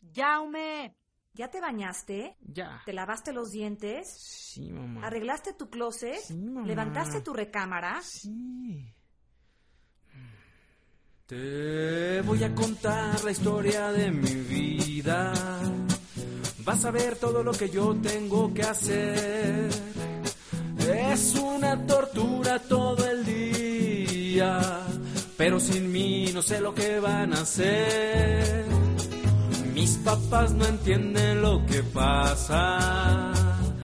Jaume, ¿ya te bañaste? Ya. ¿Te lavaste los dientes? Sí, mamá. ¿Arreglaste tu closet? Sí, mamá. ¿Levantaste tu recámara? Sí. Te voy a contar la historia de mi vida. Vas a ver todo lo que yo tengo que hacer. Es una tortura todo el día, pero sin mí no sé lo que van a hacer. Mis papás no entienden lo que pasa.